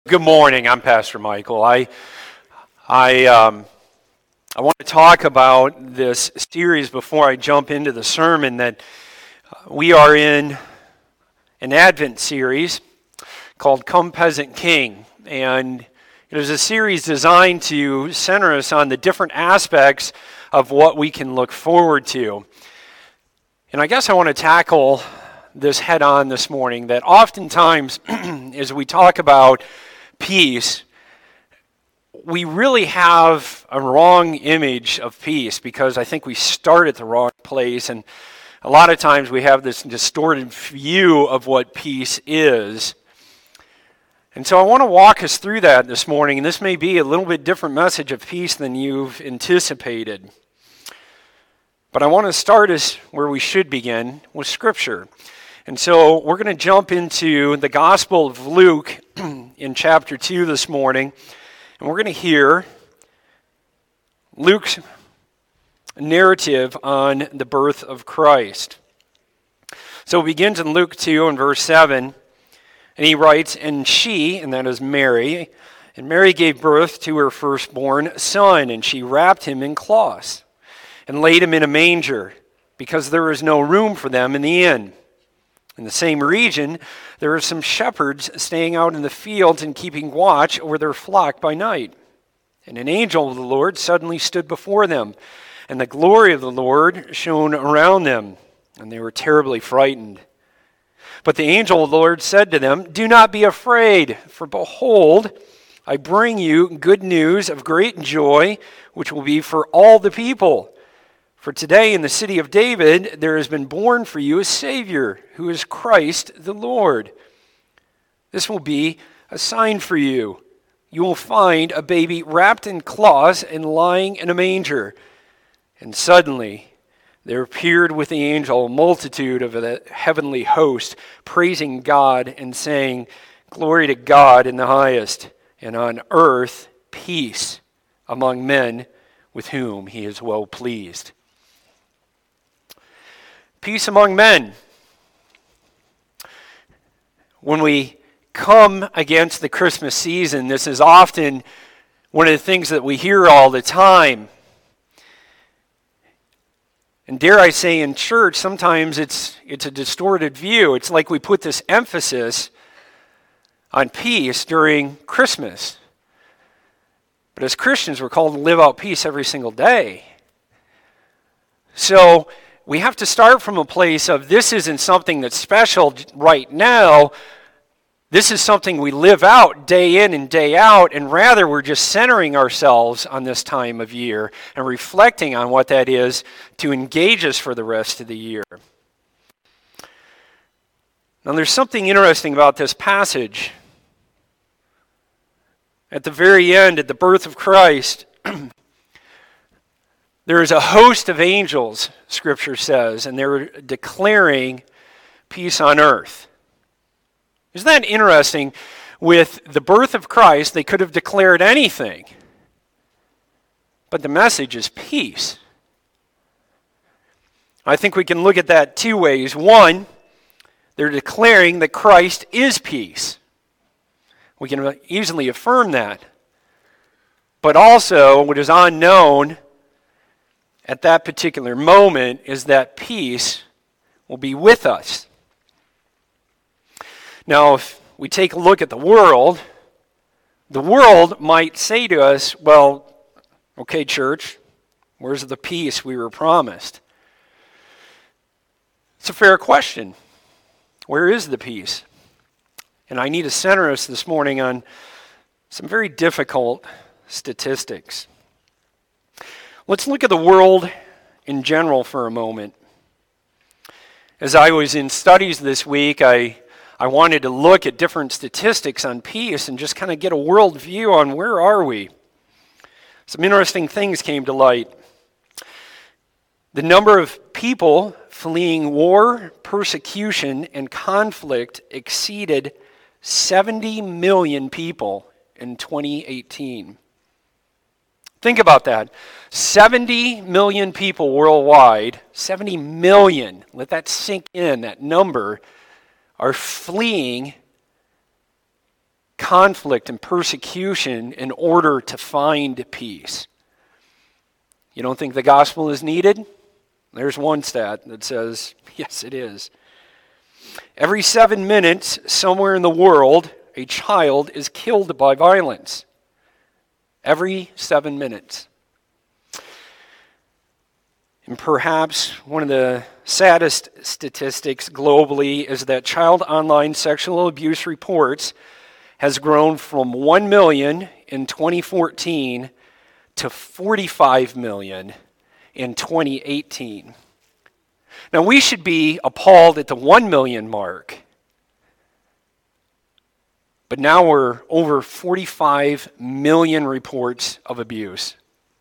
Good morning. I'm Pastor Michael. I want to talk about this series before I jump into the sermon that we are in an Advent series called Come Peasant King. And it is a series designed to center us on the different aspects of what we can look forward to. And I guess I want to tackle this head on this morning, that oftentimes as we talk about peace, we really have a wrong image of peace because I think we start at the wrong place, and a lot of times we have this distorted view of what peace is. And so I want to walk us through that this morning, and this may be a little bit different message of peace than you've anticipated. But I want to start us where we should begin, with Scripture. And so we're going to jump into the Gospel of Luke in chapter 2 this morning, and we're going to hear Luke's narrative on the birth of Christ. So it begins in Luke 2 and verse 7, and he writes, "And she," and that is Mary, "and Mary gave birth to her firstborn son, and she wrapped him in cloths, and laid him in a manger, because there was no room for them in the inn. In the same region, there were some shepherds staying out in the fields and keeping watch over their flock by night. And an angel of the Lord suddenly stood before them, and the glory of the Lord shone around them, and they were terribly frightened. But the angel of the Lord said to them, 'Do not be afraid, for behold, I bring you good news of great joy, which will be for all the people. For today in the city of David there has been born for you a Savior, who is Christ the Lord. This will be a sign for you. You will find a baby wrapped in cloths and lying in a manger.' And suddenly there appeared with the angel a multitude of the heavenly host, praising God and saying, 'Glory to God in the highest, and on earth peace among men with whom he is well pleased.'" Peace among men. When we come against the Christmas season, this is often one of the things that we hear all the time. And dare I say, in church, sometimes it's a distorted view. It's like we put this emphasis on peace during Christmas. But as Christians, we're called to live out peace every single day. So we have to start from a place of this isn't something that's special right now. This is something we live out day in and day out, and rather we're just centering ourselves on this time of year and reflecting on what that is to engage us for the rest of the year. Now there's something interesting about this passage. At the very end, at the birth of Christ, there is a host of angels, Scripture says, and they're declaring peace on earth. Isn't that interesting? With the birth of Christ, they could have declared anything, but the message is peace. I think we can look at that two ways. One, they're declaring that Christ is peace. We can easily affirm that. But also, what is unknown at that particular moment is that peace will be with us. Now, if we take a look at the world might say to us, well, okay, church, where's the peace we were promised? It's a fair question. Where is the peace? And I need to center us this morning on some very difficult statistics. Let's look at the world in general for a moment. As I was in studies this week, I wanted to look at different statistics on peace and just kind of get a world view on where are we. Some interesting things came to light. The number of people fleeing war, persecution, and conflict exceeded 70 million people in 2018. Think about that. 70 million people worldwide, 70 million, let that sink in, that number, are fleeing conflict and persecution in order to find peace. You don't think the gospel is needed? There's one stat that says, yes, it is. Every 7 minutes, somewhere in the world, a child is killed by violence. Every 7 minutes. And perhaps one of the saddest statistics globally is that child online sexual abuse reports has grown from 1 million in 2014 to 45 million in 2018. Now, we should be appalled at the 1 million mark. But now we're over 45 million reports of abuse.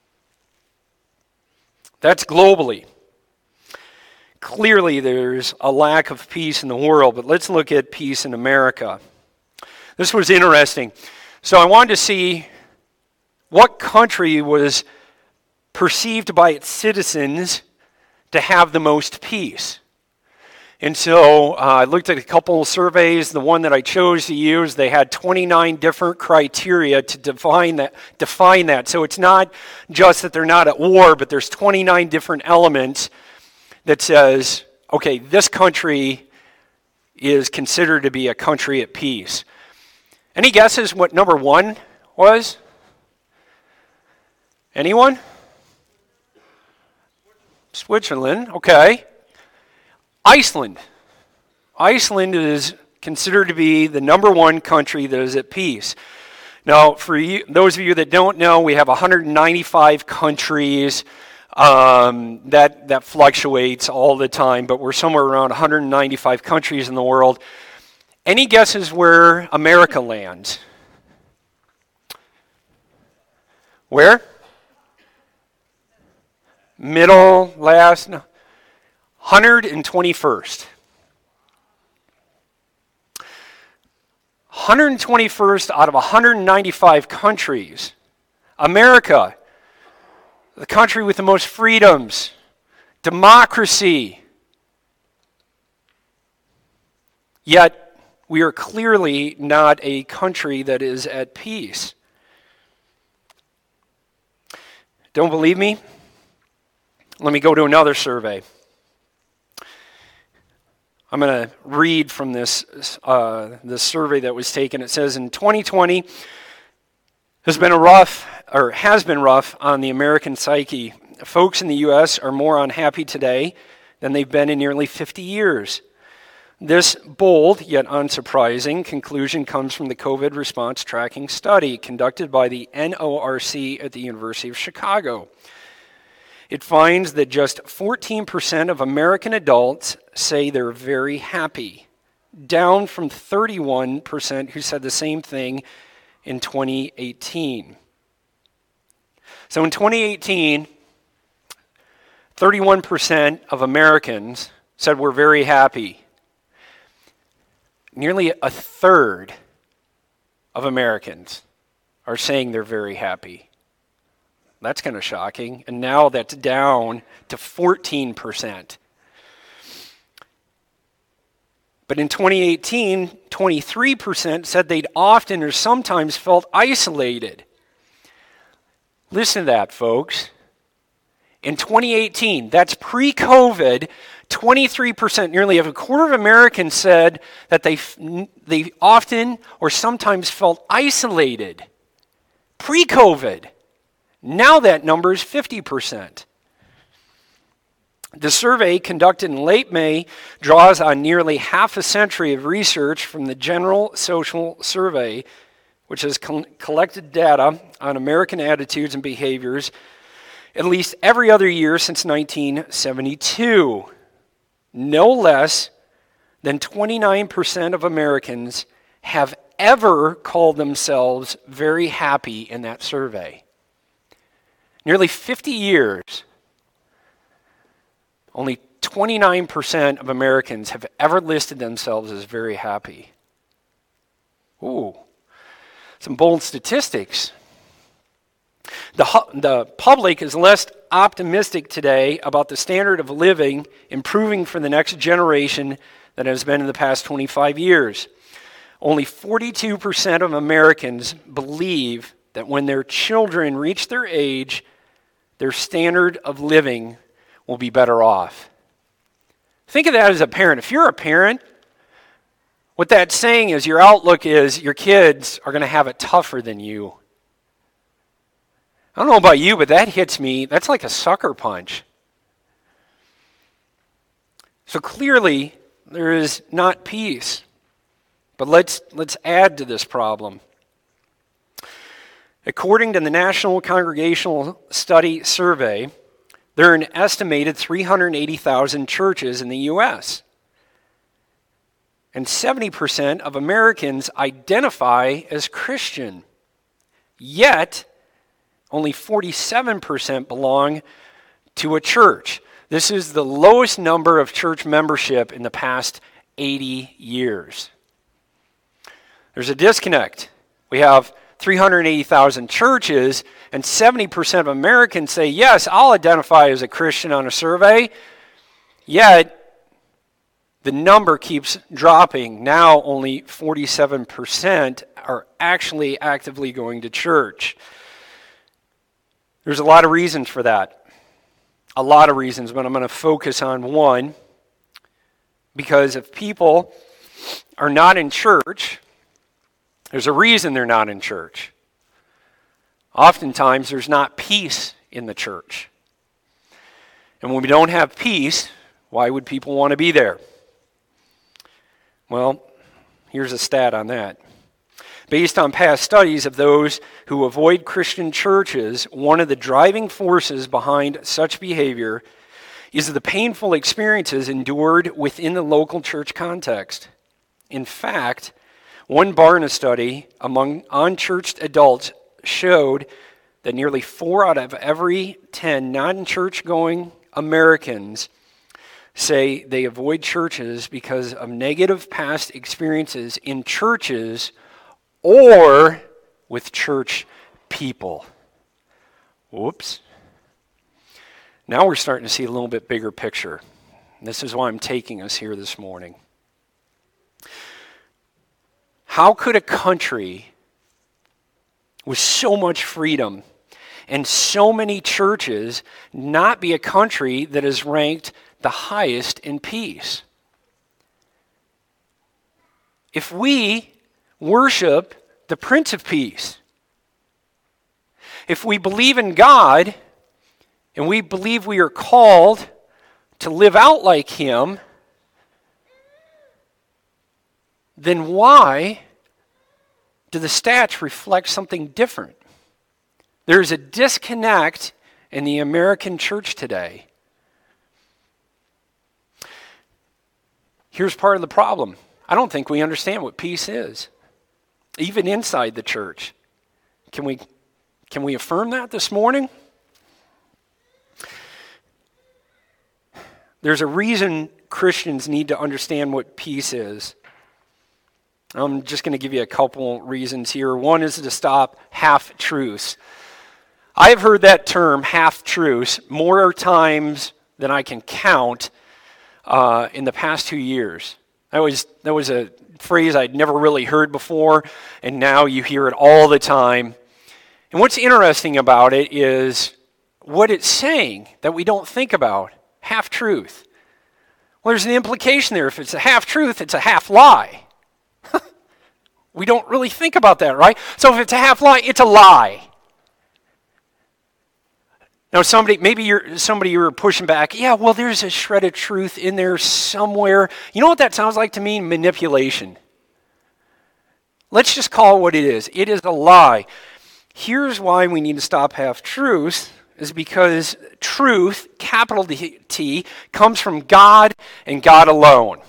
That's globally. Clearly, there's a lack of peace in the world, but let's look at peace in America. This was interesting. So I wanted to see what country was perceived by its citizens to have the most peace. And so I looked at a couple of surveys. The one that I chose to use, they had 29 different criteria to define that. So it's not just that they're not at war, but there's 29 different elements that says, okay, this country is considered to be a country at peace. Any guesses what number one was? Anyone? Switzerland, okay. Iceland. Iceland is considered to be the number one country that is at peace. Now, for you, those of you that don't know, we have 195 countries. That fluctuates all the time, but we're somewhere around 195 countries in the world. Any guesses where America lands? Where? Middle, last? No. 121st. 121st out of 195 countries. America, the country with the most freedoms, democracy. Yet, we are clearly not a country that is at peace. Don't believe me? Let me go to another survey. I'm going to read from this survey that was taken. It says in 2020 has been rough on the American psyche. Folks in the U.S. are more unhappy today than they've been in nearly 50 years. This bold yet unsurprising conclusion comes from the COVID response tracking study conducted by the NORC at the University of Chicago. It finds that just 14% of American adults say they're very happy, down from 31% who said the same thing in 2018. So in 2018, 31% of Americans said we're very happy. Nearly a third of Americans are saying they're very happy. That's kind of shocking. And now that's down to 14%. But in 2018, 23% said they'd often or sometimes felt isolated. Listen to that, folks. In 2018, that's pre-COVID, 23%, nearly a quarter of Americans said that they often or sometimes felt isolated. Pre-COVID. Now that number is 50%. The survey, conducted in late May, draws on nearly half a century of research from the General Social Survey, which has collected data on American attitudes and behaviors at least every other year since 1972. No less than 29% of Americans have ever called themselves very happy in that survey. Nearly 50 years, only 29% of Americans have ever listed themselves as very happy. Ooh, some bold statistics. The public is less optimistic today about the standard of living improving for the next generation than has been in the past 25 years. only 42% of Americans believe that when their children reach their age, their standard of living will be better off. Think of that as a parent. If you're a parent, what that's saying is your outlook is your kids are going to have it tougher than you. I don't know about you, but that hits me. That's like a sucker punch. So clearly, there is not peace. But let's add to this problem. According to the National Congregational Study Survey, there are an estimated 380,000 churches in the U.S. And 70% of Americans identify as Christian. Yet, only 47% belong to a church. This is the lowest number of church membership in the past 80 years. There's a disconnect. We have 380,000 churches, and 70% of Americans say, yes, I'll identify as a Christian on a survey. Yet, the number keeps dropping. Now only 47% are actually actively going to church. There's a lot of reasons for that. A lot of reasons, but I'm going to focus on one. Because if people are not in church, there's a reason they're not in church. Oftentimes, there's not peace in the church. And when we don't have peace, why would people want to be there? Well, here's a stat on that. Based on past studies of those who avoid Christian churches, one of the driving forces behind such behavior is the painful experiences endured within the local church context. In fact, one Barna study among unchurched adults showed that nearly 4 out of every 10 non-church-going Americans say they avoid churches because of negative past experiences in churches or with church people. Whoops. Now we're starting to see a little bit bigger picture. This is why I'm taking us here this morning. How could a country with so much freedom and so many churches not be a country that is ranked the highest in peace? If we worship the Prince of Peace, if we believe in God and we believe we are called to live out like Him, then why do the stats reflect something different? There's a disconnect in the American church today. Here's part of the problem. I don't think we understand what peace is, even inside the church. Can we affirm that this morning? There's a reason Christians need to understand what peace is. I'm just going to give you a couple reasons here. One is to stop half-truths. I've heard that term, half-truths, more times than I can count in the past 2 years. That was a phrase I'd never really heard before, and now you hear it all the time. And what's interesting about it is what it's saying that we don't think about, half-truth. Well, there's an implication there. If it's a half-truth, it's a half-lie. We don't really think about that, right? So if it's a half-lie, it's a lie. Now, maybe you're pushing back. Yeah, well, there's a shred of truth in there somewhere. You know what that sounds like to me? Manipulation. Let's just call it what it is. It is a lie. Here's why we need to stop half-truths, is because truth, capital T, comes from God and God alone.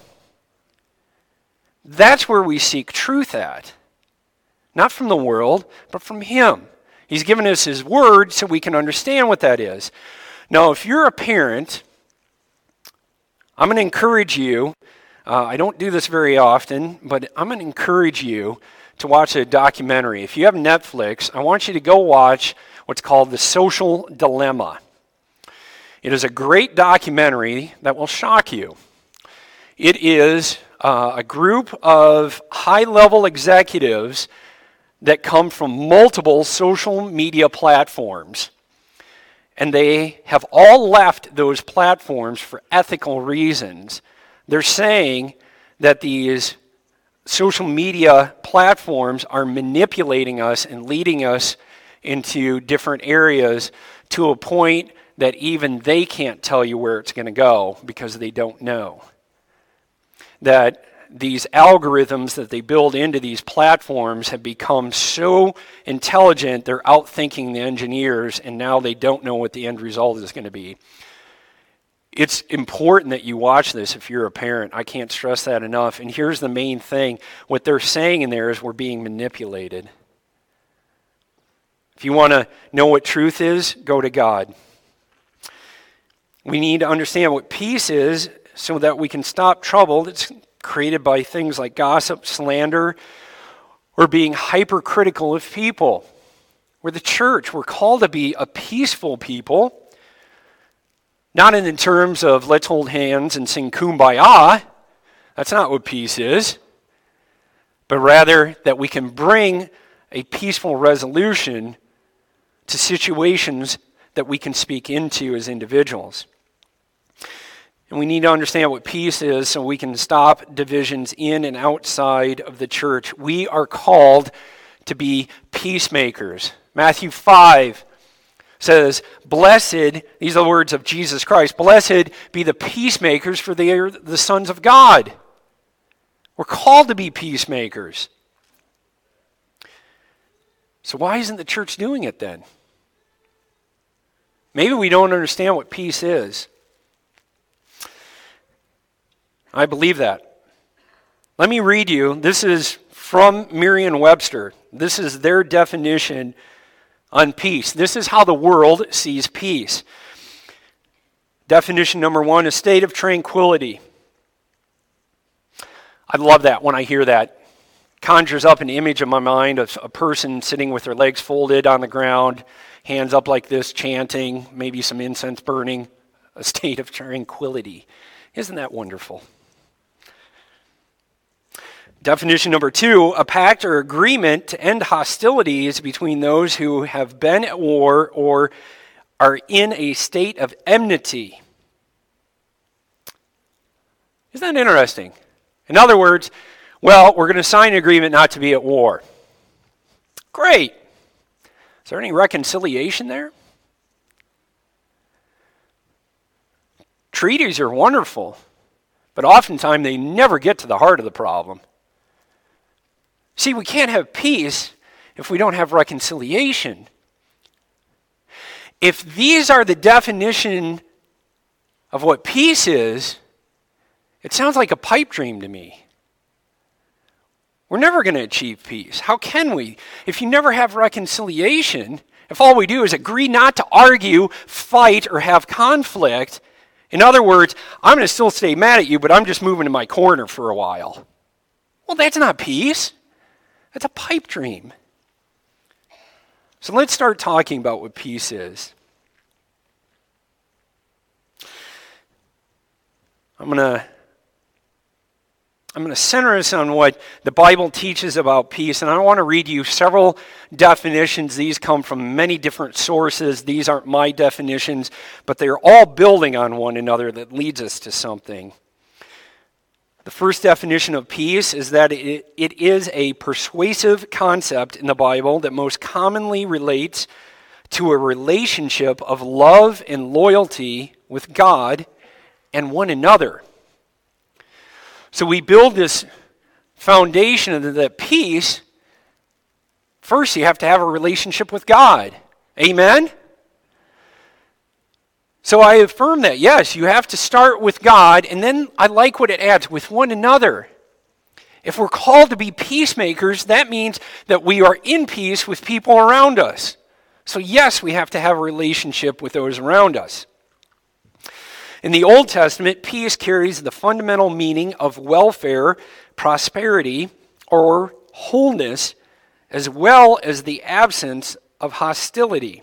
That's where we seek truth at. Not from the world, but from Him. He's given us His Word so we can understand what that is. Now, if you're a parent, I'm going to encourage you, I don't do this very often, but I'm going to encourage you to watch a documentary. If you have Netflix, I want you to go watch what's called The Social Dilemma. It is a great documentary that will shock you. It is a group of high-level executives that come from multiple social media platforms. And they have all left those platforms for ethical reasons. They're saying that these social media platforms are manipulating us and leading us into different areas to a point that even they can't tell you where it's going to go because they don't know. That these algorithms that they build into these platforms have become so intelligent, they're outthinking the engineers, and now they don't know what the end result is going to be. It's important that you watch this if you're a parent. I can't stress that enough. And here's the main thing. What they're saying in there is we're being manipulated. If you want to know what truth is, go to God. We need to understand what peace is so that we can stop trouble that's created by things like gossip, slander, or being hypercritical of people. We're the church. We're called to be a peaceful people. Not in terms of let's hold hands and sing Kumbaya. That's not what peace is. But rather that we can bring a peaceful resolution to situations that we can speak into as individuals. And we need to understand what peace is so we can stop divisions in and outside of the church. We are called to be peacemakers. Matthew 5 says, blessed, these are the words of Jesus Christ, blessed be the peacemakers, for they are the sons of God. We're called to be peacemakers. So why isn't the church doing it then? Maybe we don't understand what peace is. I believe that. Let me read you. This is from Merriam-Webster. This is their definition on peace. This is how the world sees peace. Definition number 1, a state of tranquility. I love that when I hear that. Conjures up an image in my mind of a person sitting with their legs folded on the ground, hands up like this, chanting, maybe some incense burning, a state of tranquility. Isn't that wonderful? Definition number 2, a pact or agreement to end hostilities between those who have been at war or are in a state of enmity. Isn't that interesting? In other words, well, we're going to sign an agreement not to be at war. Great. Is there any reconciliation there? Treaties are wonderful, but oftentimes they never get to the heart of the problem. See, we can't have peace if we don't have reconciliation. If these are the definition of what peace is, it sounds like a pipe dream to me. We're never going to achieve peace. How can we? If you never have reconciliation, if all we do is agree not to argue, fight, or have conflict, in other words, I'm going to still stay mad at you, but I'm just moving to my corner for a while. Well, that's not peace. That's a pipe dream. So let's start talking about what peace is. I'm going to center us on what the Bible teaches about peace, and I want to read you several definitions. These come from many different sources. These aren't my definitions, but they're all building on one another that leads us to something. The first definition of peace is that it is a persuasive concept in the Bible that most commonly relates to a relationship of love and loyalty with God and one another. So we build this foundation of that peace. First, you have to have a relationship with God. Amen? So I affirm that, yes, you have to start with God, and then I like what it adds, with one another. If we're called to be peacemakers, that means that we are in peace with people around us. So yes, we have to have a relationship with those around us. In the Old Testament, peace carries the fundamental meaning of welfare, prosperity, or wholeness, as well as the absence of hostility.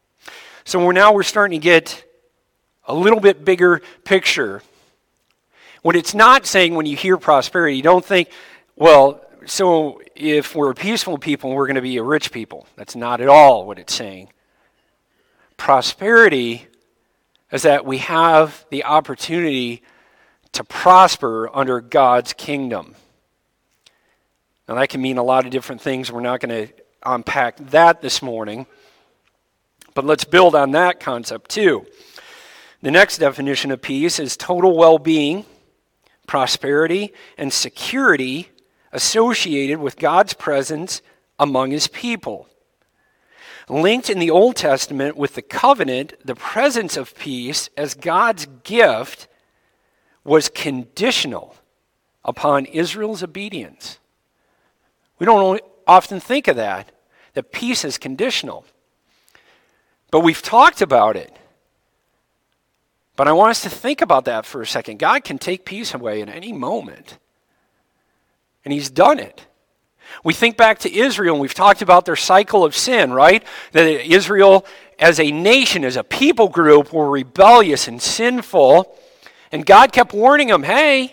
So we're starting to get a little bit bigger picture. What it's not saying when you hear prosperity, you don't think, well, so if we're a peaceful people, we're going to be a rich people. That's not at all what it's saying. Prosperity is that we have the opportunity to prosper under God's kingdom. Now that can mean a lot of different things. We're not going to unpack that this morning. But let's build on that concept too. The next definition of peace is total well-being, prosperity, and security associated with God's presence among his people. Linked in the Old Testament with the covenant, the presence of peace as God's gift was conditional upon Israel's obedience. We don't often think of that peace is conditional. But we've talked about it. But I want us to think about that for a second. God can take peace away at any moment. And he's done it. We think back to Israel, and we've talked about their cycle of sin, right? That Israel as a nation, as a people group, were rebellious and sinful. And God kept warning them, hey,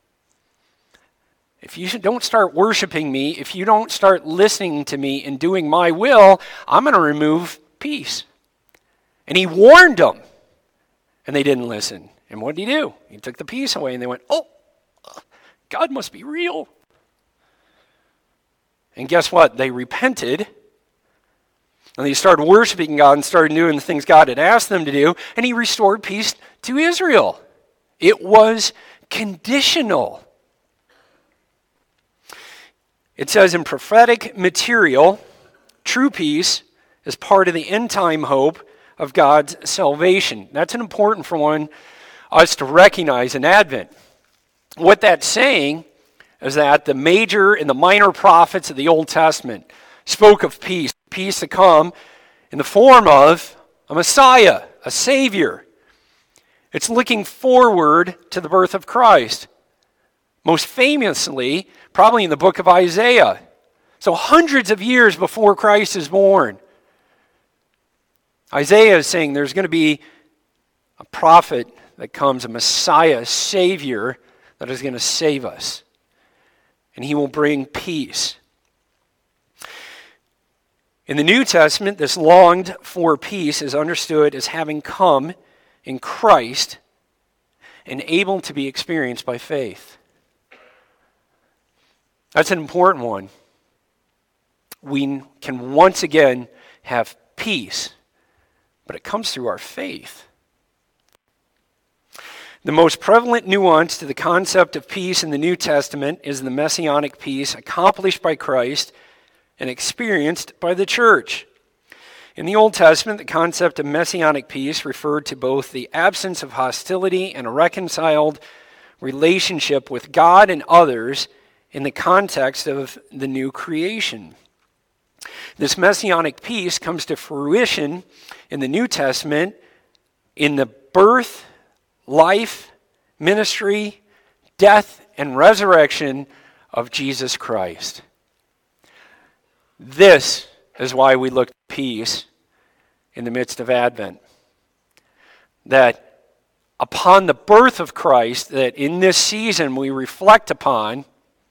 if you don't start worshiping me, if you don't start listening to me and doing my will, I'm going to remove peace. And he warned them. And they didn't listen. And what did he do? He took the peace away, and they went, oh, God must be real. And guess what? They repented, and they started worshiping God and started doing the things God had asked them to do, and he restored peace to Israel. It was conditional. It says in prophetic material, true peace is part of the end-time hope of God's salvation. That's an important for us to recognize in Advent. What that's saying is that the major and the minor prophets of the Old Testament spoke of peace to come in the form of a Messiah, a Savior. It's looking forward to the birth of Christ. Most famously, probably in the book of Isaiah. So hundreds of years before Christ is born. Isaiah is saying there's going to be a prophet that comes, a Messiah, a Savior, that is going to save us. And he will bring peace. In the New Testament, this longed for peace is understood as having come in Christ and able to be experienced by faith. That's an important one. We can once again have peace, but it comes through our faith. The most prevalent nuance to the concept of peace in the New Testament is the messianic peace accomplished by Christ and experienced by the church. In the Old Testament, the concept of messianic peace referred to both the absence of hostility and a reconciled relationship with God and others in the context of the new creation. This messianic peace comes to fruition in the New Testament in the birth, life, ministry, death, and resurrection of Jesus Christ. This is why we look at peace in the midst of Advent. That upon the birth of Christ, that in this season we reflect upon,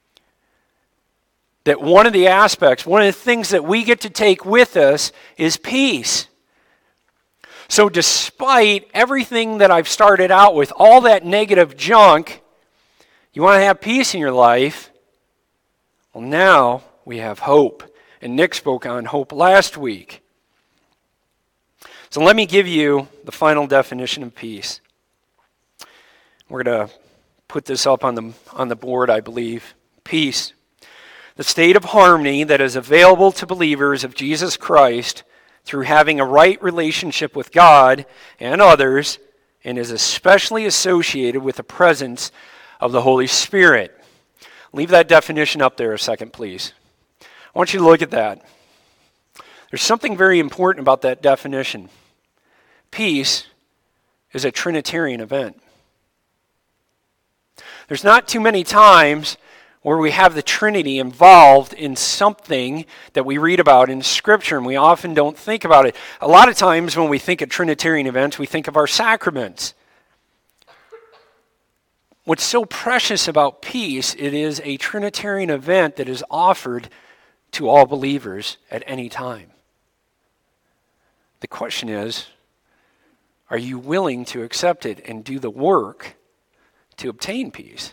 that one of the aspects, one of the things that we get to take with us is peace. So despite everything that I've started out with, all that negative junk, you want to have peace in your life? Well, now we have hope. And Nick spoke on hope last week. So let me give you the final definition of peace. We're going to put this up on the board, I believe. Peace. The state of harmony that is available to believers of Jesus Christ through having a right relationship with God and others, and is especially associated with the presence of the Holy Spirit. Leave that definition up there a second, please. I want you to look at that. There's something very important about that definition. Peace is a Trinitarian event. There's not too many times where we have the Trinity involved in something that we read about in Scripture, and we often don't think about it. A lot of times when we think of Trinitarian events, we think of our sacraments. What's so precious about peace, it is a Trinitarian event that is offered to all believers at any time. The question is, are you willing to accept it and do the work to obtain peace?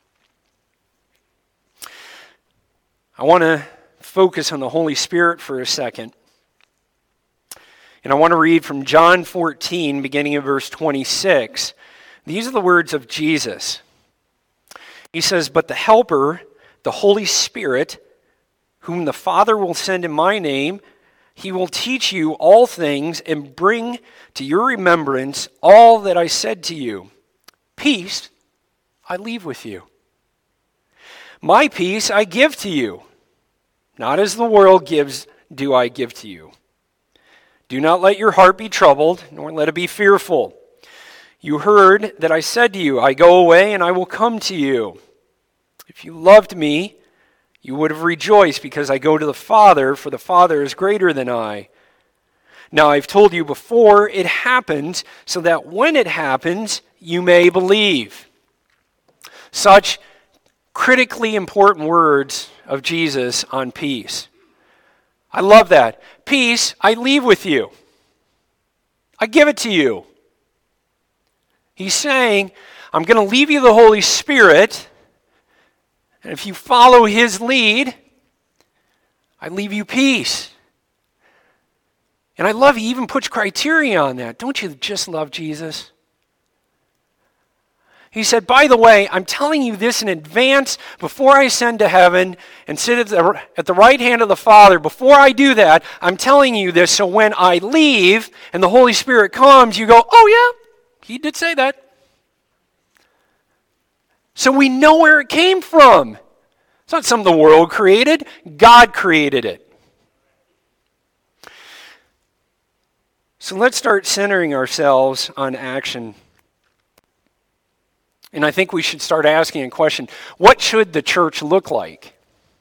I want to focus on the Holy Spirit for a second. And I want to read from John 14, beginning in verse 26. These are the words of Jesus. He says, "But the Helper, the Holy Spirit, whom the Father will send in my name, he will teach you all things and bring to your remembrance all that I said to you. Peace I leave with you. My peace I give to you. Not as the world gives, do I give to you. Do not let your heart be troubled, nor let it be fearful. You heard that I said to you, I go away and I will come to you. If you loved me, you would have rejoiced because I go to the Father, for the Father is greater than I. Now I've told you before it happens, so that when it happens, you may believe." Such critically important words of Jesus on peace. I love that. Peace I leave with you. I give it to you. He's saying, I'm going to leave you the Holy Spirit, and if you follow his lead, I leave you peace. And I love he even puts criteria on that. Don't you just love Jesus? He said, by the way, I'm telling you this in advance before I ascend to heaven and sit at the right hand of the Father. Before I do that, I'm telling you this so when I leave and the Holy Spirit comes, you go, oh yeah, he did say that. So we know where it came from. It's not something the world created. God created it. So let's start centering ourselves on action. And I think we should start asking a question, what should the church look like?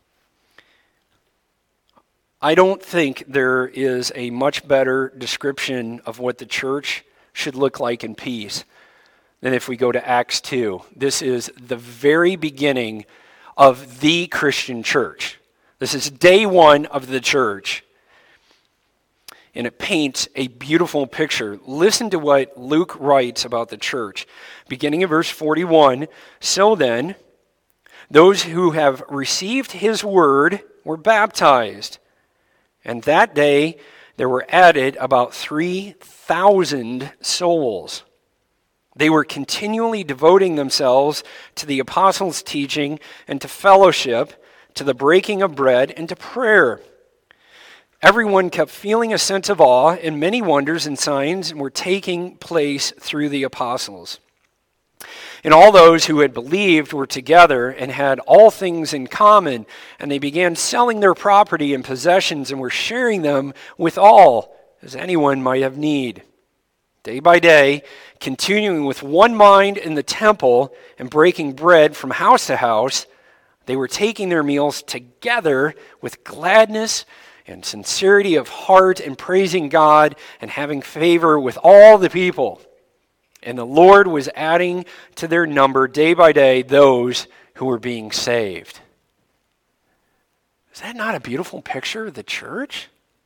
I don't think there is a much better description of what the church should look like in peace than if we go to Acts 2. This is the very beginning of the Christian church. This is day one of the church. And it paints a beautiful picture. Listen to what Luke writes about the church. Beginning in verse 41, "So then, those who have received his word were baptized. And that day there were added about 3,000 souls. They were continually devoting themselves to the apostles' teaching and to fellowship, to the breaking of bread and to prayer. Everyone kept feeling a sense of awe, and many wonders and signs were taking place through the apostles. And all those who had believed were together and had all things in common, and they began selling their property and possessions and were sharing them with all, as anyone might have need. Day by day, continuing with one mind in the temple and breaking bread from house to house, they were taking their meals together with gladness and sincerity of heart and praising God and having favor with all the people. And the Lord was adding to their number day by day those who were being saved." Is that not a beautiful picture of the church?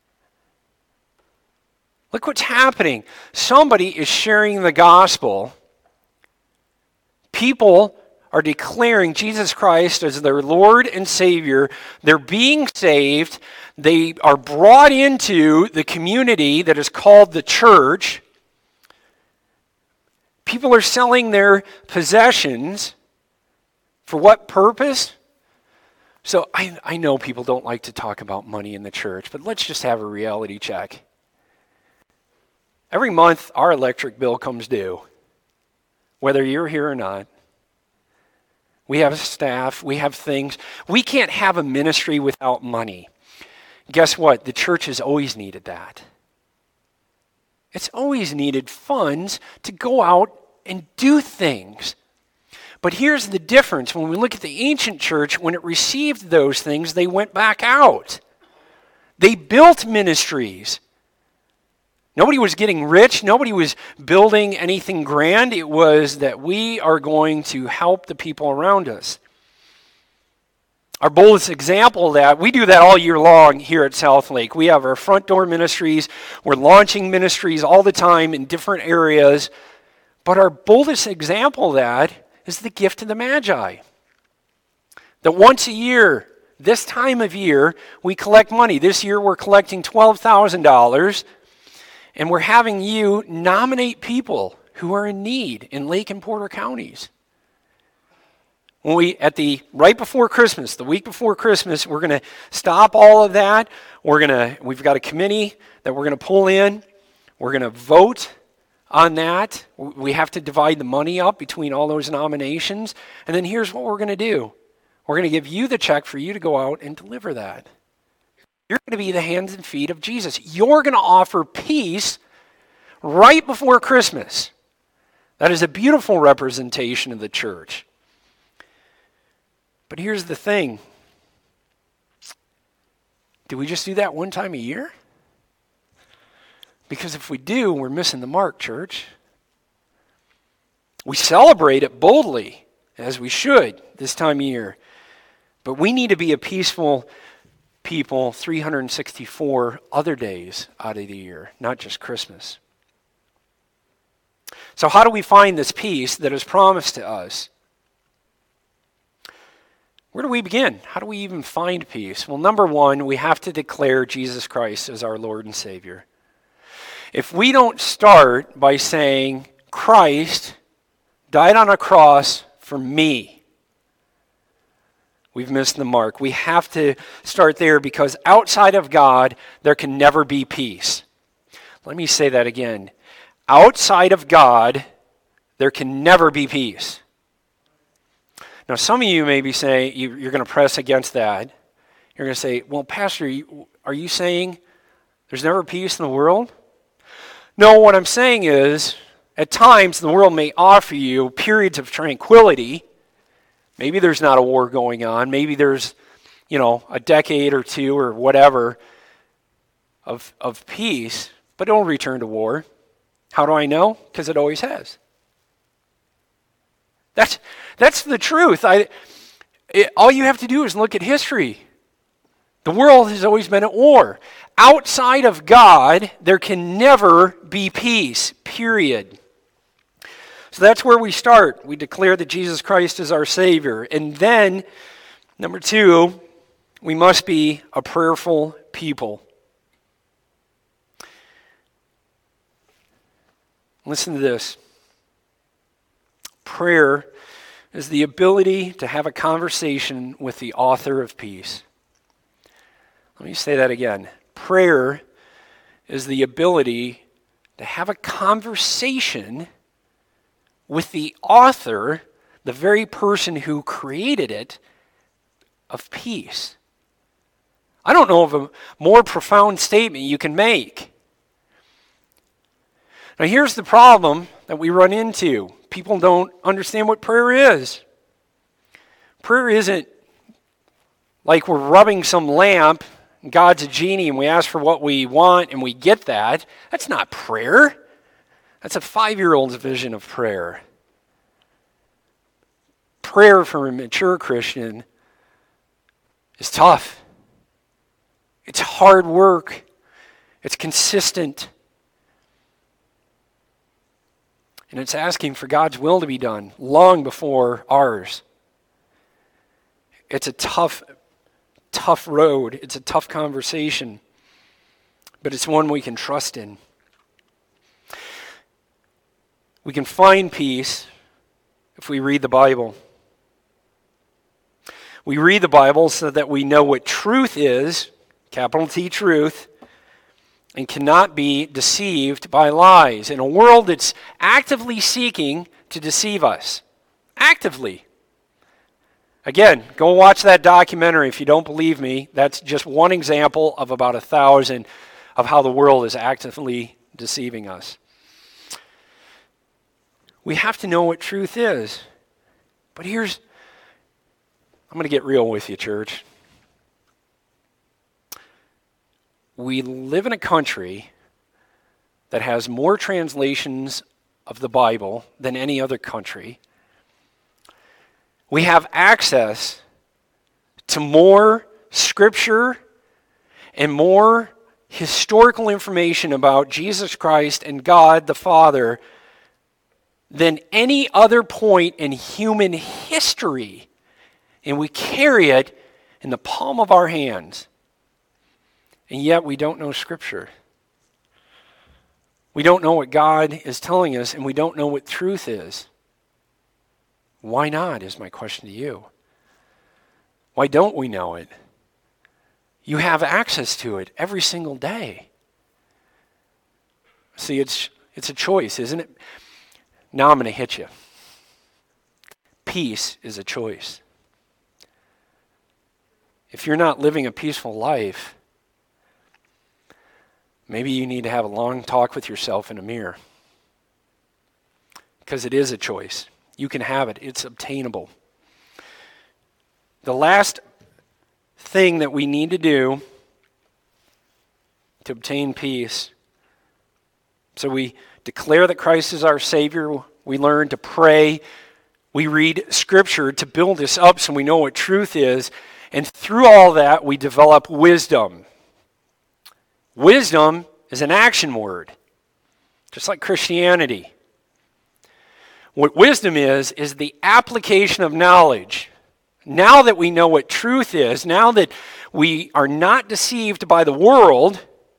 Look what's happening. Somebody is sharing the gospel. People are declaring Jesus Christ as their Lord and Savior. They're being saved. They are brought into the community that is called the church. People are selling their possessions. For what purpose? So I know people don't like to talk about money in the church, but let's just have a reality check. Every month, our electric bill comes due, whether you're here or not. We have staff, we have things. We can't have a ministry without money. Guess what? The church has always needed that. It's always needed funds to go out and do things. But here's the difference. When we look at the ancient church, when it received those things, they went back out. They built ministries. Nobody was getting rich. Nobody was building anything grand. It was that we are going to help the people around us. Our boldest example of that, we do that all year long here at South Lake. We have our front door ministries. We're launching ministries all the time in different areas. But our boldest example of that is the gift of the Magi. That once a year, this time of year, we collect money. This year we're collecting $12,000, and we're having you nominate people who are in need in Lake and Porter counties. When right before Christmas, the week before Christmas, we're going to stop all of that. We've got a committee that we're going to pull in. We're going to vote on that. We have to divide the money up between all those nominations. And then here's what we're going to do. We're going to give you the check for you to go out and deliver that. You're going to be the hands and feet of Jesus. You're going to offer peace right before Christmas. That is a beautiful representation of the church. But here's the thing. Do we just do that one time a year? Because if we do, we're missing the mark, church. We celebrate it boldly, as we should this time of year. But we need to be a peaceful people 364 other days out of the year, not just Christmas. So how do we find this peace that is promised to us? Where do we begin? How do we even find peace? Well, number one, we have to declare Jesus Christ as our Lord and Savior. If we don't start by saying, Christ died on a cross for me, we've missed the mark. We have to start there, because outside of God, there can never be peace. Let me say that again. Outside of God, there can never be peace. Now, some of you may be saying, you're going to press against that. You're going to say, well, Pastor, are you saying there's never peace in the world? No, what I'm saying is, at times, the world may offer you periods of tranquility. Maybe there's not a war going on. Maybe there's, a decade or two or whatever of peace, but don't return to war. How do I know? Because it always has. That's the truth. All you have to do is look at history. The world has always been at war. Outside of God, there can never be peace, period. So that's where we start. We declare that Jesus Christ is our Savior. And then, number two, we must be a prayerful people. Listen to this. Prayer is the ability to have a conversation with the author of peace. Let me say that again. Prayer is the ability to have a conversation with the author, the very person who created it, of peace. I don't know of a more profound statement you can make. Now here's the problem that we run into. People don't understand what prayer is. Prayer isn't like we're rubbing some lamp, and God's a genie and we ask for what we want and we get that. That's not prayer. That's a 5-year-old's vision of prayer. Prayer for a mature Christian is tough. It's hard work. It's consistent. And it's asking for God's will to be done long before ours. It's a tough road. It's a tough conversation. But it's one we can trust in. We can find peace if we read the Bible. We read the Bible so that we know what truth is, capital T, truth, and cannot be deceived by lies in a world that's actively seeking to deceive us. Actively. Again, go watch that documentary if you don't believe me. That's just one example of about 1,000 of how the world is actively deceiving us. We have to know what truth is. But I'm going to get real with you, church. We live in a country that has more translations of the Bible than any other country. We have access to more scripture and more historical information about Jesus Christ and God the Father than any other point in human history. And we carry it in the palm of our hands. And yet we don't know Scripture. We don't know what God is telling us, and we don't know what truth is. Why not, is my question to you. Why don't we know it? You have access to it every single day. See, it's a choice, isn't it? Now I'm going to hit you. Peace is a choice. If you're not living a peaceful life, maybe you need to have a long talk with yourself in a mirror. Because it is a choice. You can have it. It's obtainable. The last thing that we need to do to obtain peace, so we declare that Christ is our Savior, we learn to pray, we read Scripture to build us up so we know what truth is, and through all that we develop wisdom. Wisdom is an action word, just like Christianity. What wisdom is the application of knowledge. Now that we know what truth is, now that we are not deceived by the world,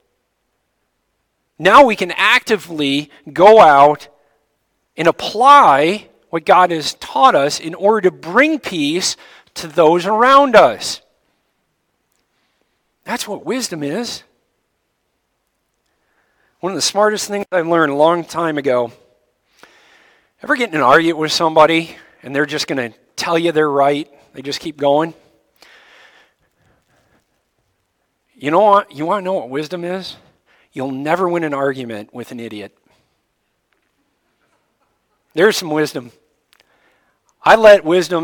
now we can actively go out and apply what God has taught us in order to bring peace to those around us. That's what wisdom is. One of the smartest things I learned a long time ago, ever get in an argument with somebody and they're just going to tell you they're right? They just keep going? You know what? You want to know what wisdom is? You'll never win an argument with an idiot. There's some wisdom. I let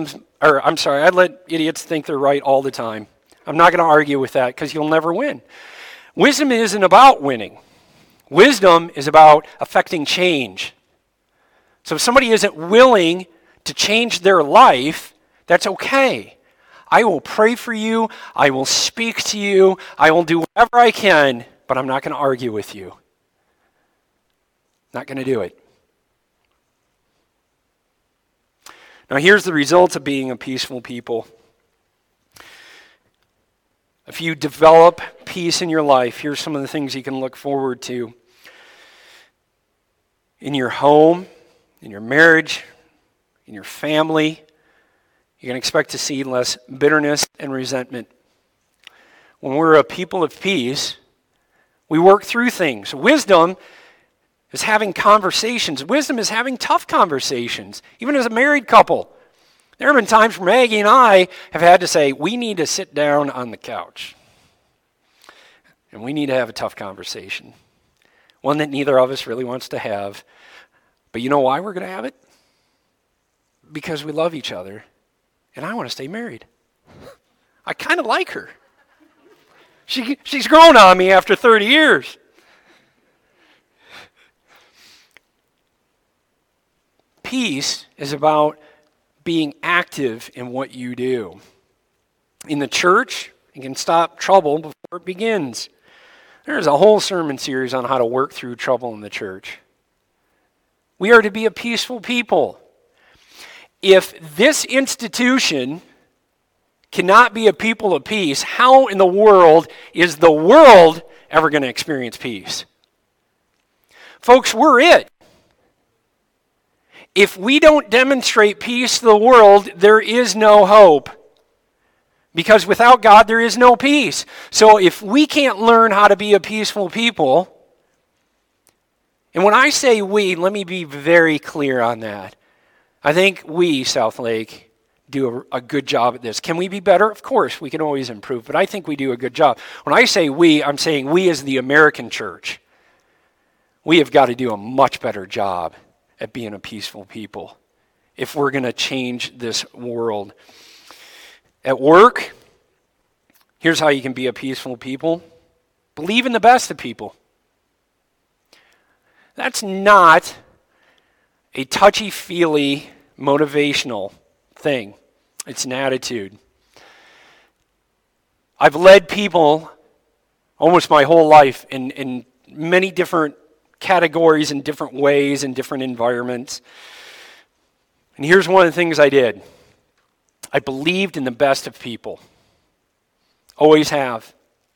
idiots think they're right all the time. I'm not going to argue with that because you'll never win. Wisdom isn't about winning. Wisdom is about affecting change. So if somebody isn't willing to change their life, that's okay. I will pray for you. I will speak to you. I will do whatever I can, but I'm not going to argue with you. Not going to do it. Now here's the result of being a peaceful people. If you develop peace in your life, here's some of the things you can look forward to. In your home, in your marriage, in your family, you can expect to see less bitterness and resentment. When we're a people of peace, we work through things. Wisdom is having conversations. Wisdom is having tough conversations, even as a married couple. There have been times where Maggie and I have had to say, we need to sit down on the couch. And we need to have a tough conversation. One that neither of us really wants to have. But you know why we're going to have it? Because we love each other. And I want to stay married. I kind of like her. She's grown on me after 30 years. Peace is about being active in what you do. In the church, you can stop trouble before it begins. There's a whole sermon series on how to work through trouble in the church. We are to be a peaceful people. If this institution cannot be a people of peace, how in the world is the world ever going to experience peace? Folks, we're it. If we don't demonstrate peace to the world, there is no hope. Because without God, there is no peace. So if we can't learn how to be a peaceful people, and when I say we, let me be very clear on that. I think we, Southlake, do a good job at this. Can we be better? Of course, we can always improve, but I think we do a good job. When I say we, I'm saying we as the American church. We have got to do a much better job at being a peaceful people if we're going to change this world. At work, here's how you can be a peaceful people. Believe in the best of people. That's not a touchy-feely motivational thing. It's an attitude. I've led people almost my whole life in many different categories, in different ways, in different environments. And here's one of the things I did. I believed in the best of people. Always have.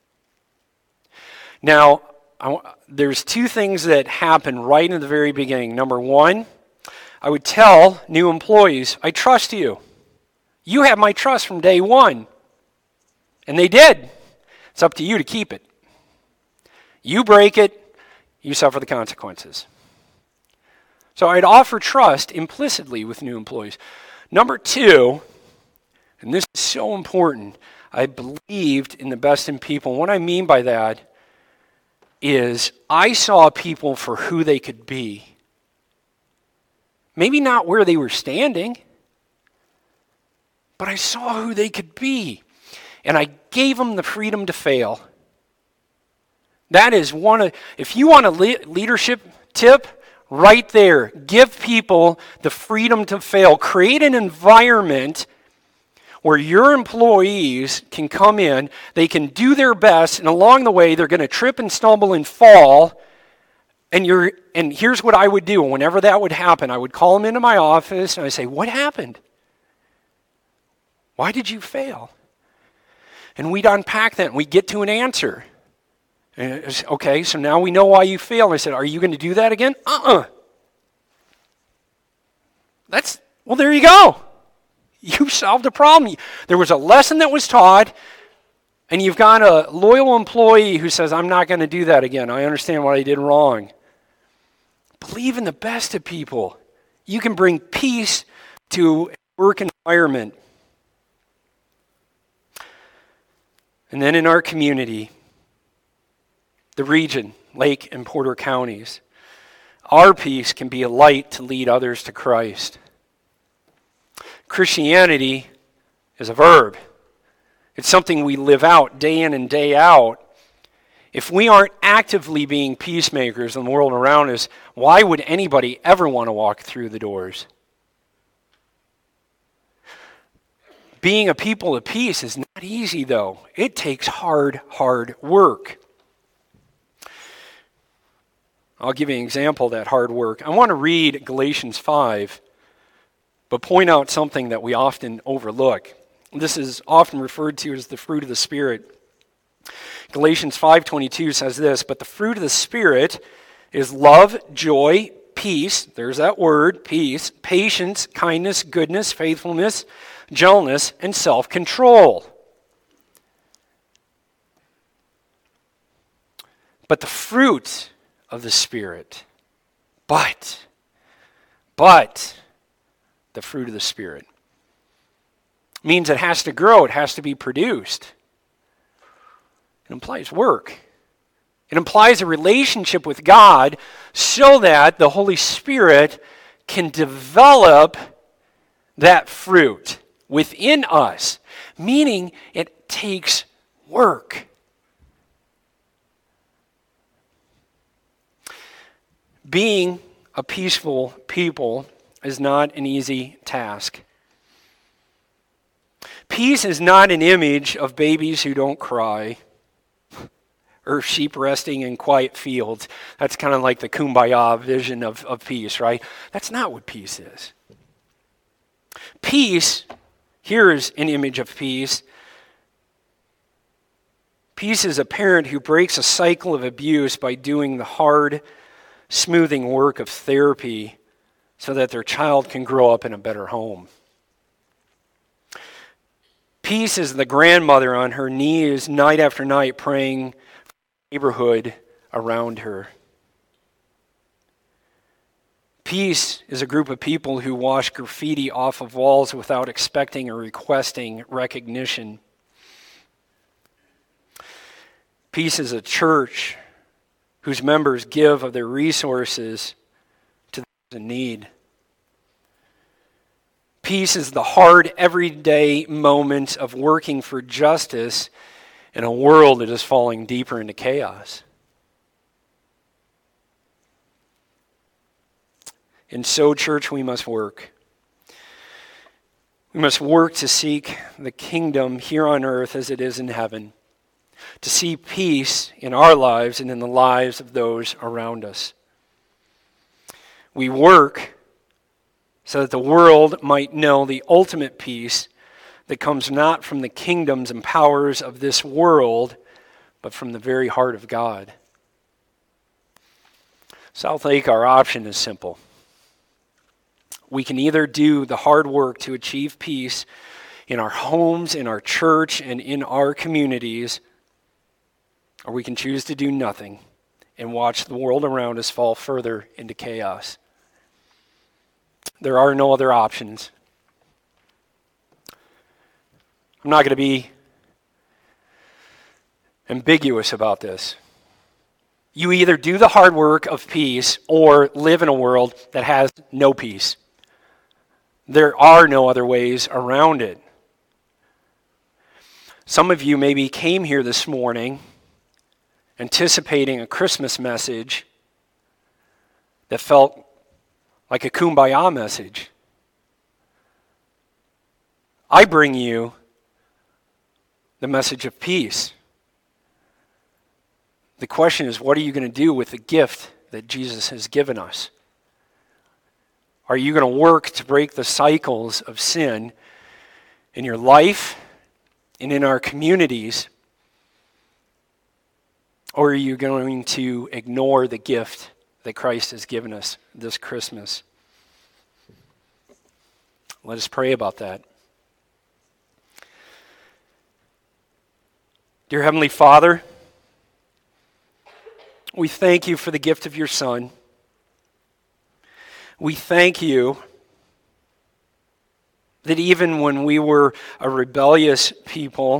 Now, there's two things that happen right in the very beginning. Number one, I would tell new employees, I trust you. You have my trust from day one. And they did. It's up to you to keep it. You break it, you suffer the consequences. So I'd offer trust implicitly with new employees. Number two, and this is so important, I believed in the best in people. And what I mean by that is I saw people for who they could be. Maybe not where they were standing, but I saw who they could be. And I gave them the freedom to fail. That is if you want a leadership tip, right there, give people the freedom to fail. Create an environment where your employees can come in, they can do their best, and along the way they're going to trip and stumble and fall. And here's what I would do. Whenever that would happen, I would call them into my office and I'd say, what happened? Why did you fail? And we'd unpack that and we'd get to an answer. And it was, okay, so now we know why you failed. And I said, are you going to do that again? Well, there you go. You solved the problem. There was a lesson that was taught, and you've got a loyal employee who says, I'm not going to do that again. I understand what I did wrong. Believe in the best of people. You can bring peace to a work environment. And then in our community, the region, Lake and Porter counties, our peace can be a light to lead others to Christ. Christianity is a verb. It's something we live out day in and day out. If we aren't actively being peacemakers in the world around us, why would anybody ever want to walk through the doors? Being a people of peace is not easy, though. It takes hard work. I'll give you an example of that hard work. I want to read Galatians 5, but point out something that we often overlook. This is often referred to as the fruit of the Spirit. Galatians 5:22 says this, but the fruit of the Spirit is love, joy, peace, there's that word, peace, patience, kindness, goodness, faithfulness, gentleness, and self-control. But the fruit of the Spirit, but the fruit of the Spirit means it has to grow, it has to be produced. It implies work. It implies a relationship with God so that the Holy Spirit can develop that fruit within us, meaning it takes work. Being a peaceful people is not an easy task. Peace is not an image of babies who don't cry or sheep resting in quiet fields. That's kind of like the kumbaya vision of peace, right? That's not what peace is. Peace, here is an image of peace. Peace is a parent who breaks a cycle of abuse by doing the hard, smoothing work of therapy so that their child can grow up in a better home. Peace is the grandmother on her knees night after night praying for the neighborhood around her. Peace is a group of people who wash graffiti off of walls without expecting or requesting recognition. Peace is a church whose members give of their resources to those in need. Peace is the hard, everyday moments of working for justice in a world that is falling deeper into chaos. And so, church, we must work. We must work to seek the kingdom here on earth as it is in heaven, to see peace in our lives and in the lives of those around us. We work so that the world might know the ultimate peace that comes not from the kingdoms and powers of this world, but from the very heart of God. Southlake, our option is simple. We can either do the hard work to achieve peace in our homes, in our church, and in our communities, or we can choose to do nothing and watch the world around us fall further into chaos. There are no other options. I'm not going to be ambiguous about this. You either do the hard work of peace or live in a world that has no peace. There are no other ways around it. Some of you maybe came here this morning anticipating a Christmas message that felt like a kumbaya message. I bring you the message of peace. The question is, what are you going to do with the gift that Jesus has given us? Are you going to work to break the cycles of sin in your life and in our communities? Or are you going to ignore the gift that Christ has given us this Christmas? Let us pray about that. Dear Heavenly Father, we thank you for the gift of your Son. We thank you that even when we were a rebellious people,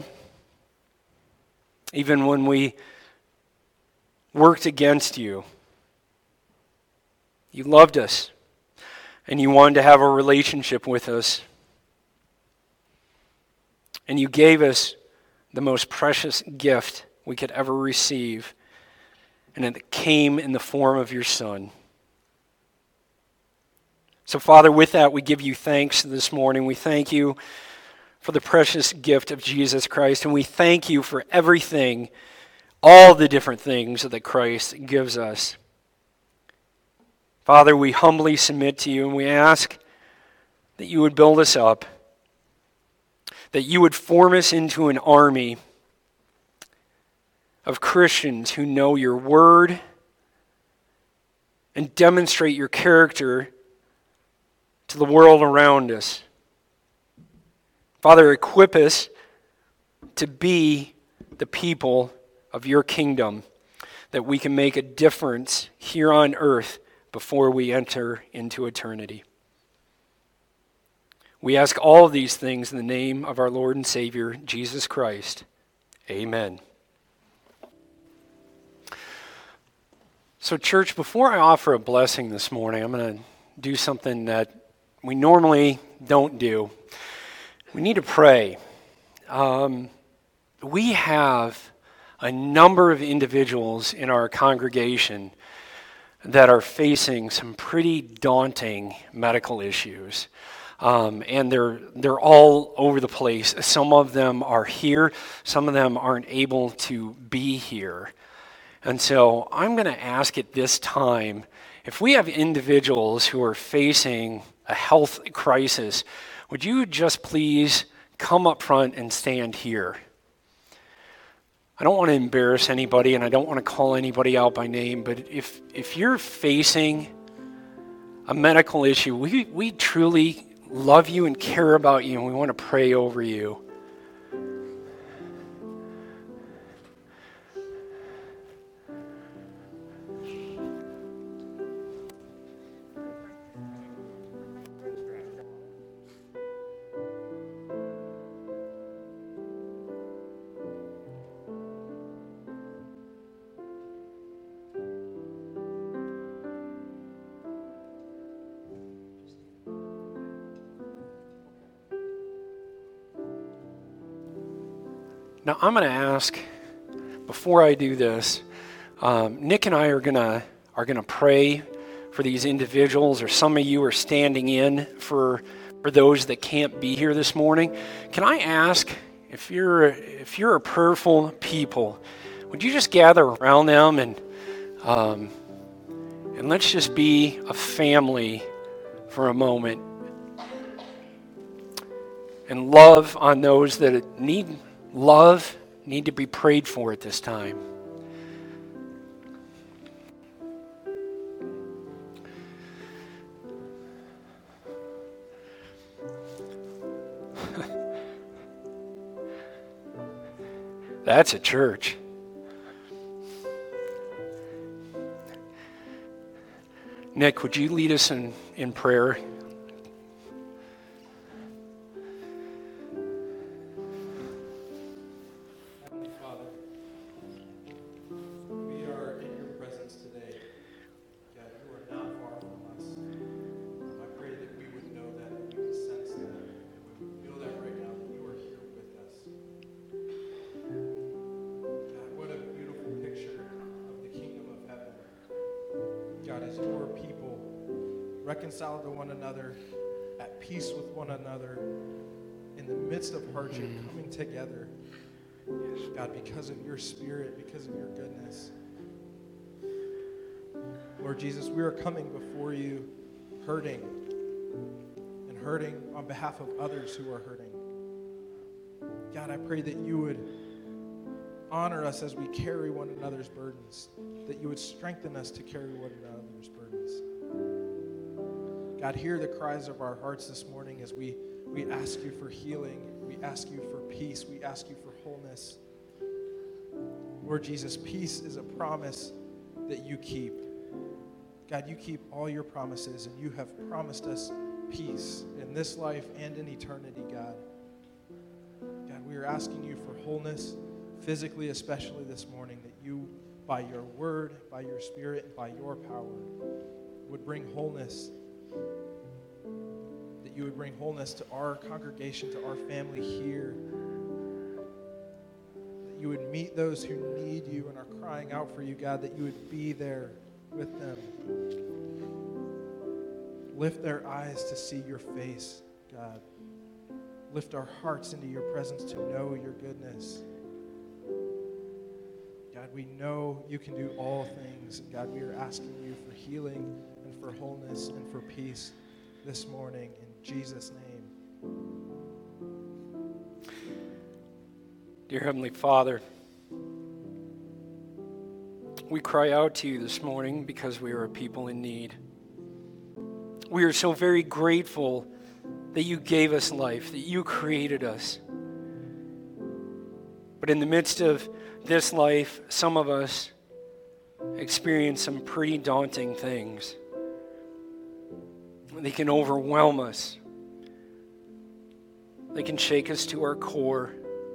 even when we worked against you, you loved us and you wanted to have a relationship with us. And you gave us the most precious gift we could ever receive, and it came in the form of your Son. So, Father, with that, we give you thanks this morning. We thank you for the precious gift of Jesus Christ, and we thank you for everything, all the different things that Christ gives us. Father, we humbly submit to you, and we ask that you would build us up, that you would form us into an army of Christians who know your word and demonstrate your character to the world around us. Father, equip us to be the people of your kingdom, that we can make a difference here on earth before we enter into eternity. We ask all of these things in the name of our Lord and Savior, Jesus Christ. Amen. So, church, before I offer a blessing this morning, I'm going to do something that we normally don't do. We need to pray. We have a number of individuals in our congregation that are facing some pretty daunting medical issues. And they're all over the place. Some of them are here. Some of them aren't able to be here. And so I'm going to ask at this time, if we have individuals who are facing a health crisis, would you just please come up front and stand here? I don't want to embarrass anybody, and I don't want to call anybody out by name, but if you're facing a medical issue, we truly love you and care about you, and we want to pray over you. Now, I'm going to ask, before I do this, Nick and I are going to pray for these individuals, or some of you are standing in for those that can't be here this morning. Can I ask, if you're a prayerful people, would you just gather around them and let's just be a family for a moment and love on those that need love, need to be prayed for at this time. That's a church. Nick, would you lead us in prayer? Heavenly Father, we are in your presence today. God, you are not far from us. I pray that we would know that, we would sense that, and we would feel that right now, that you are here with us. God, what a beautiful picture of the kingdom of heaven. God, as your people reconciled to one another, at peace with one another, in the midst of hardship, coming together, God, because of your spirit, because of your goodness. Lord Jesus, we are coming before you hurting, and hurting on behalf of others who are hurting. God, I pray that you would honor us as we carry one another's burdens, that you would strengthen us to carry one another's burdens. God, hear the cries of our hearts this morning as we ask you for healing, we ask you for peace, we ask you for wholeness. Lord Jesus, peace is a promise that you keep. God, you keep all your promises, and you have promised us peace in this life and in eternity, God. God, we are asking you for wholeness, physically especially this morning, that you, by your word, by your spirit, and by your power, would bring wholeness, that you would bring wholeness to our congregation, to our family here, that you would meet those who need you and are crying out for you, God, that you would be there with them. Lift their eyes to see your face, God. Lift our hearts into your presence to know your goodness. God, we know you can do all things. And God, we are asking you for healing and for wholeness and for peace this morning in Jesus' name. Dear Heavenly Father, we cry out to you this morning because we are a people in need. We are so very grateful that you gave us life, that you created us. But in the midst of this life, some of us experience some pretty daunting things. They can overwhelm us. They can shake us to our core.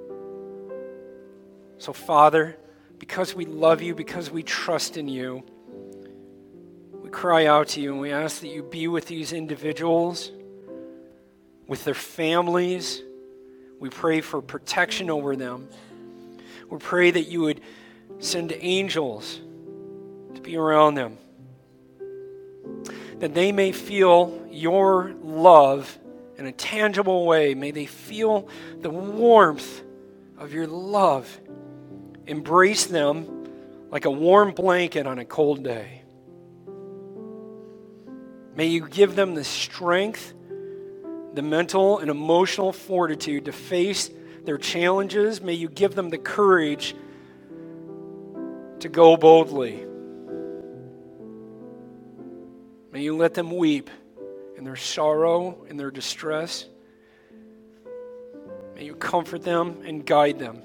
So, Father, because we love you, because we trust in you, we cry out to you and we ask that you be with these individuals, with their families. We pray for protection over them. We pray that you would send angels to be around them, that they may feel your love in a tangible way. May they feel the warmth of your love. Embrace them like a warm blanket on a cold day. May you give them the strength, the mental and emotional fortitude to face their challenges. May you give them the courage to go boldly. May you let them weep in their sorrow, in their distress. May you comfort them and guide them.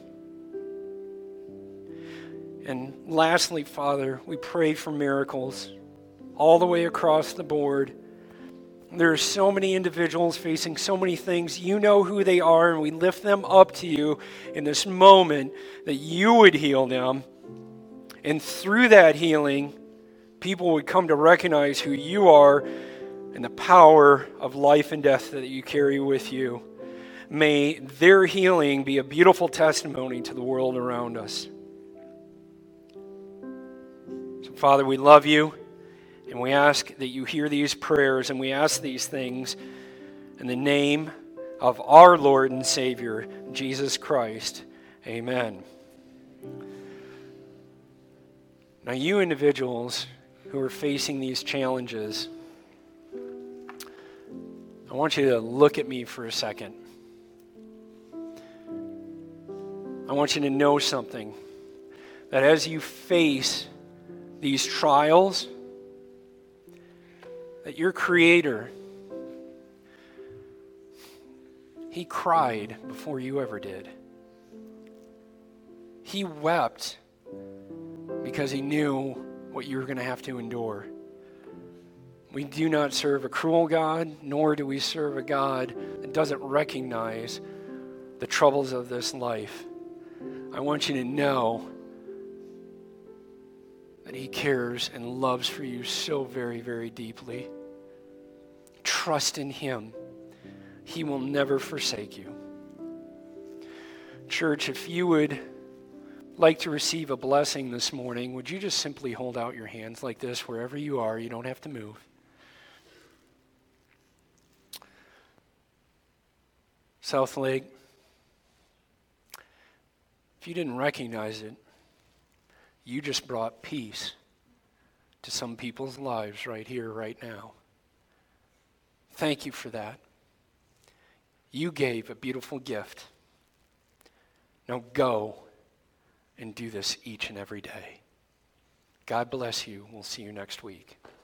And lastly, Father, we pray for miracles all the way across the board. There are so many individuals facing so many things. You know who they are, and we lift them up to you in this moment that you would heal them. And through that healing, people would come to recognize who you are and the power of life and death that you carry with you. May their healing be a beautiful testimony to the world around us. So, Father, we love you, And we ask that you hear these prayers, and we ask these things in the name of our Lord and Savior, Jesus Christ. Amen. Now, you individuals who are facing these challenges, I want you to look at me for a second. I want you to know something, that as you face these trials, that your Creator, He cried before you ever did. He wept because He knew what you were going to have to endure. We do not serve a cruel God, nor do we serve a God that doesn't recognize the troubles of this life. I want you to know that He cares and loves for you so very, very deeply. Trust in Him. He will never forsake you. Church, if you would like to receive a blessing this morning, would you just simply hold out your hands like this wherever you are? You don't have to move. South Lake, if you didn't recognize it, you just brought peace to some people's lives right here, right now. Thank you for that. You gave a beautiful gift. Now go and do this each and every day. God bless you. We'll see you next week.